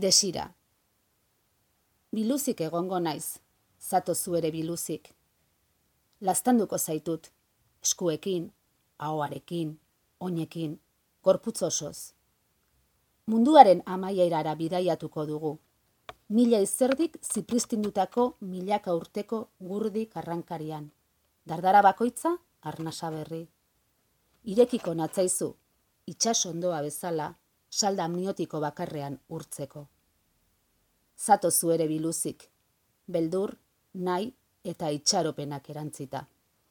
Desira. Biluzik egongo naiz, zatozu ere biluzik. Laztanduko zaitut, eskuekin, ahoarekin, oinekin, gorputz osoz. Munduaren amaierara bidaiatuko dugu. Mila izerdik zipristindutako milaka urteko gurdik arrankarian. Dardara bakoitza, arnasa berri. Irekiko natzaizu, itsasondoa bezala, salda amniotiko bakarrean urtzeko. Zatozu ere biluzik, beldur, nahi eta itxaropenak erantzita.